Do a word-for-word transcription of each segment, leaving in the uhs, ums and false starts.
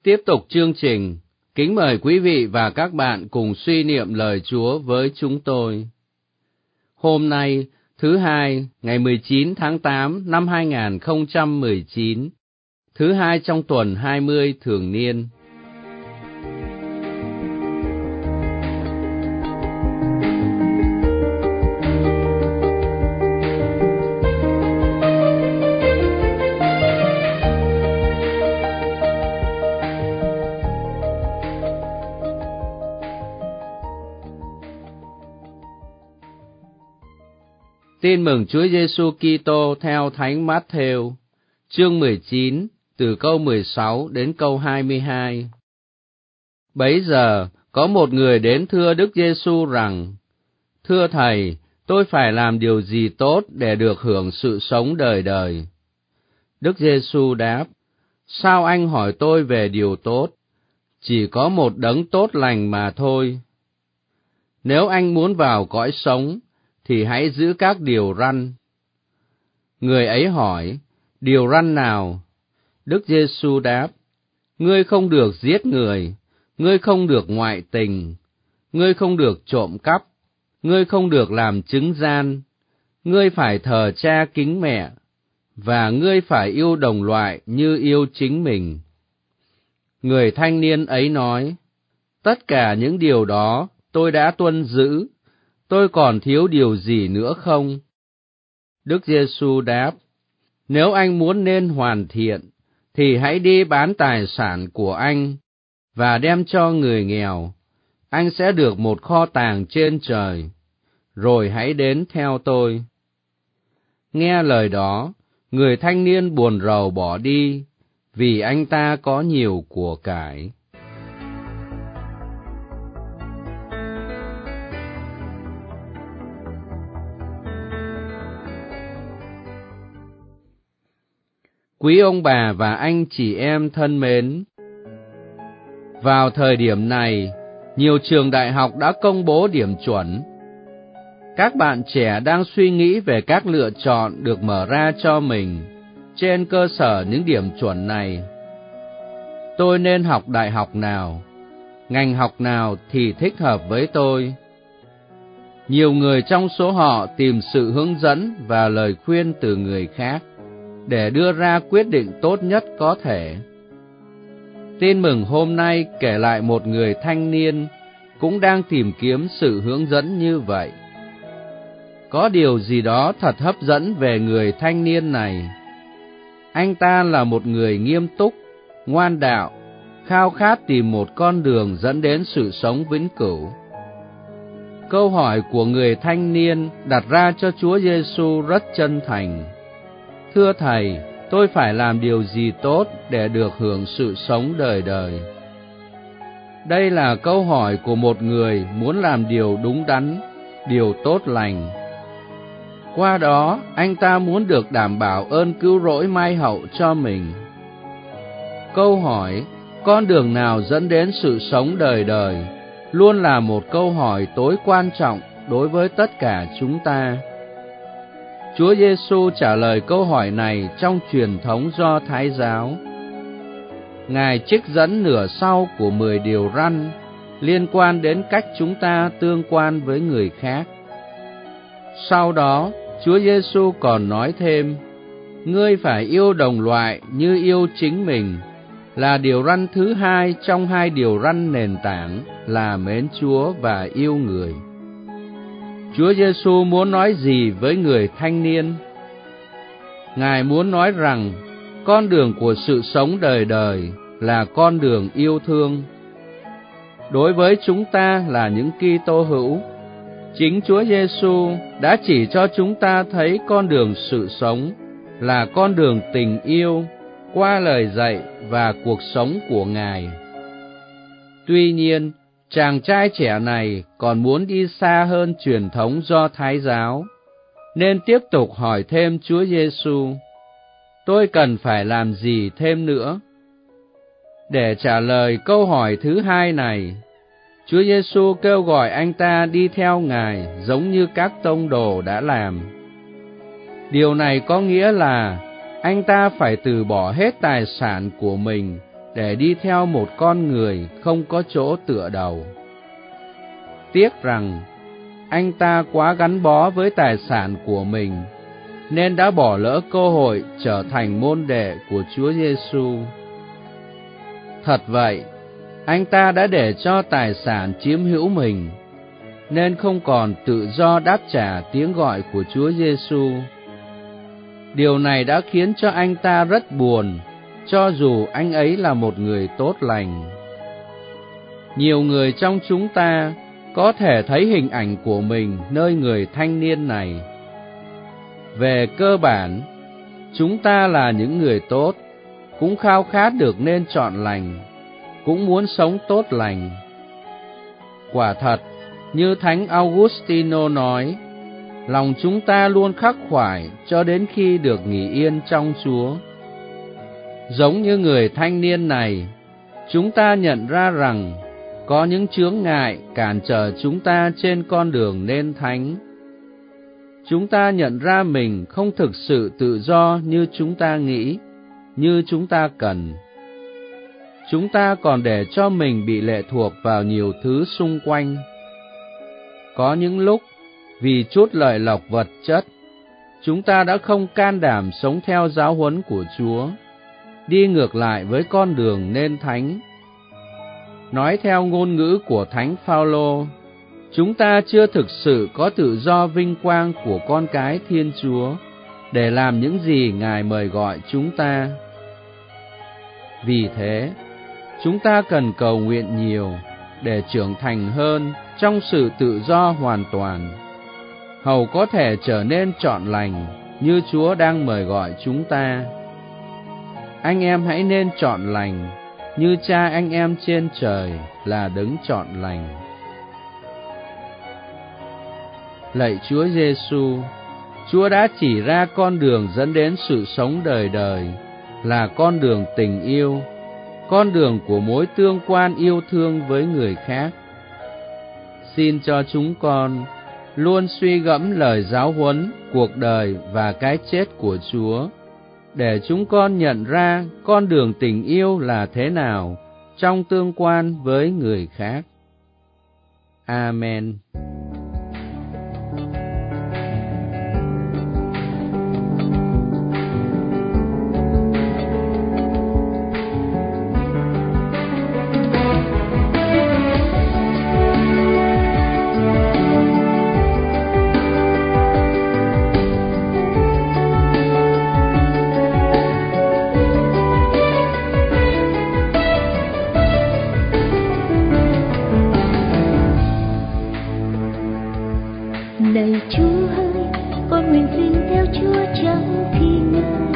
Tiếp tục chương trình, kính mời quý vị và các bạn cùng suy niệm lời Chúa với chúng tôi. Hôm nay, thứ hai, ngày mười chín tháng tám năm hai nghìn không trăm mười chín, thứ hai trong tuần hai mươi thường niên. Tin mừng Chúa Giêsu Kitô theo Thánh Mát-thêu, chương mười chín, từ câu mười sáu đến câu hai mươi hai. Bấy giờ, có một người đến thưa Đức Giêsu rằng: Thưa Thầy, tôi phải làm điều gì tốt để được hưởng sự sống đời đời? Đức Giêsu đáp: Sao anh hỏi tôi về điều tốt? Chỉ có một đấng tốt lành mà thôi. Nếu anh muốn vào cõi sống, thì hãy giữ các điều răn. Người ấy hỏi: Điều răn nào? Đức Giêsu đáp: Ngươi không được giết người, ngươi không được ngoại tình, ngươi không được trộm cắp, ngươi không được làm chứng gian, ngươi phải thờ cha kính mẹ, và ngươi phải yêu đồng loại như yêu chính mình. Người thanh niên ấy nói: Tất cả những điều đó tôi đã tuân giữ, tôi còn thiếu điều gì nữa không? Đức Giêsu đáp: Nếu anh muốn nên hoàn thiện, thì hãy đi bán tài sản của anh, và đem cho người nghèo, anh sẽ được một kho tàng trên trời, rồi hãy đến theo tôi. Nghe lời đó, người thanh niên buồn rầu bỏ đi, vì anh ta có nhiều của cải. Quý ông bà và anh chị em thân mến, vào thời điểm này, nhiều trường đại học đã công bố điểm chuẩn. Các bạn trẻ đang suy nghĩ về các lựa chọn được mở ra cho mình trên cơ sở những điểm chuẩn này. Tôi nên học đại học nào? Ngành học nào thì thích hợp với tôi? Nhiều người trong số họ tìm sự hướng dẫn và lời khuyên từ người khác để đưa ra quyết định tốt nhất có thể. Tin mừng hôm nay kể lại một người thanh niên cũng đang tìm kiếm sự hướng dẫn như vậy. Có điều gì đó thật hấp dẫn về người thanh niên này. Anh ta là một người nghiêm túc, ngoan đạo, khao khát tìm một con đường dẫn đến sự sống vĩnh cửu. Câu hỏi của người thanh niên đặt ra cho Chúa Giêsu rất chân thành: Thưa Thầy, tôi phải làm điều gì tốt để được hưởng sự sống đời đời? Đây là câu hỏi của một người muốn làm điều đúng đắn, điều tốt lành. Qua đó, anh ta muốn được đảm bảo ơn cứu rỗi mai hậu cho mình. Câu hỏi, con đường nào dẫn đến sự sống đời đời, luôn là một câu hỏi tối quan trọng đối với tất cả chúng ta. Chúa Giêsu trả lời câu hỏi này trong truyền thống Do Thái giáo. Ngài trích dẫn nửa sau của mười điều răn liên quan đến cách chúng ta tương quan với người khác. Sau đó, Chúa Giêsu còn nói thêm: Ngươi phải yêu đồng loại như yêu chính mình, là điều răn thứ hai trong hai điều răn nền tảng là mến Chúa và yêu người. Chúa Giêsu muốn nói gì với người thanh niên? Ngài muốn nói rằng con đường của sự sống đời đời là con đường yêu thương. Đối với chúng ta là những Kitô hữu, chính Chúa Giêsu đã chỉ cho chúng ta thấy con đường sự sống là con đường tình yêu qua lời dạy và cuộc sống của Ngài. Tuy nhiên, chàng trai trẻ này còn muốn đi xa hơn truyền thống Do Thái giáo, nên tiếp tục hỏi thêm Chúa Giêsu: Tôi cần phải làm gì thêm nữa? Để trả lời câu hỏi thứ hai này, Chúa Giêsu kêu gọi anh ta đi theo Ngài giống như các tông đồ đã làm. Điều này có nghĩa là anh ta phải từ bỏ hết tài sản của mình để đi theo một con người không có chỗ tựa đầu. Tiếc rằng anh ta quá gắn bó với tài sản của mình, nên đã bỏ lỡ cơ hội trở thành môn đệ của Chúa Giêsu. Thật vậy, anh ta đã để cho tài sản chiếm hữu mình, nên không còn tự do đáp trả tiếng gọi của Chúa Giêsu. Điều này đã khiến cho anh ta rất buồn, cho dù anh ấy là một người tốt lành. Nhiều người trong chúng ta có thể thấy hình ảnh của mình nơi người thanh niên này. Về cơ bản, chúng ta là những người tốt, cũng khao khát được nên chọn lành, cũng muốn sống tốt lành. Quả thật, như Thánh Augustino nói, lòng chúng ta luôn khắc khoải cho đến khi được nghỉ yên trong Chúa. Giống như người thanh niên này, chúng ta nhận ra rằng có những chướng ngại cản trở chúng ta trên con đường nên thánh. Chúng ta nhận ra mình không thực sự tự do như chúng ta nghĩ, như chúng ta cần. Chúng ta còn để cho mình bị lệ thuộc vào nhiều thứ xung quanh. Có những lúc, vì chút lợi lộc vật chất, chúng ta đã không can đảm sống theo giáo huấn của Chúa, đi ngược lại với con đường nên thánh. Nói theo ngôn ngữ của Thánh Phaolô, chúng ta chưa thực sự có tự do vinh quang của con cái Thiên Chúa để làm những gì Ngài mời gọi chúng ta. Vì thế, chúng ta cần cầu nguyện nhiều để trưởng thành hơn trong sự tự do hoàn toàn, hầu có thể trở nên trọn lành như Chúa đang mời gọi chúng ta. Anh em hãy nên trọn lành như Cha anh em trên trời là đấng trọn lành. Lạy Chúa Giêsu, Chúa đã chỉ ra con đường dẫn đến sự sống đời đời, là con đường tình yêu, con đường của mối tương quan yêu thương với người khác. Xin cho chúng con luôn suy gẫm lời giáo huấn, cuộc đời và cái chết của Chúa, để chúng con nhận ra con đường tình yêu là thế nào trong tương quan với người khác. Amen. Này Chúa ơi, con nguyện xin theo Chúa chẳng khi ngơi.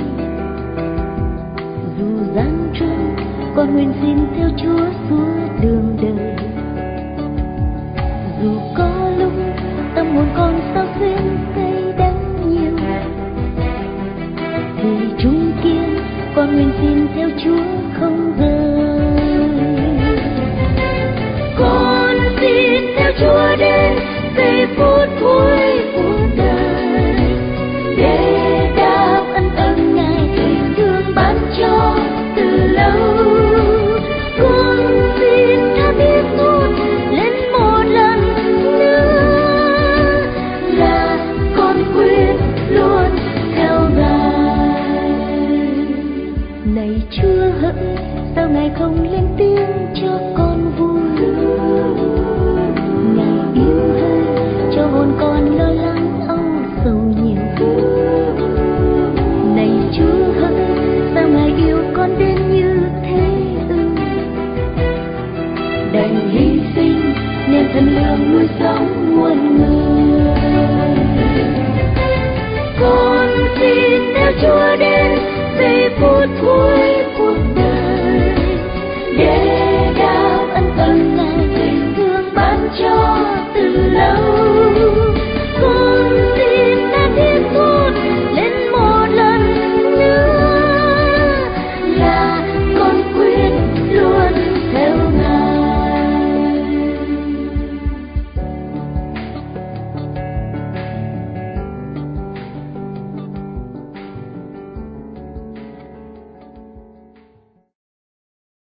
Dù gian truân, con nguyện xin theo Chúa suốt đường đời. Dù có lúc tâm hồn con sao xuyên cay đắng nhiều, thì trung kiên con nguyện xin theo Chúa không rời. Con xin theo Chúa đến giây phút cuối cuộc đời, để đáp ân ơn Ngài tình thương ban cho từ lâu. Con xin tha biết một lên một lần nữa, là con quyết luôn theo Ngài. Này Chúa hỡi, sao Ngài không lên tiếng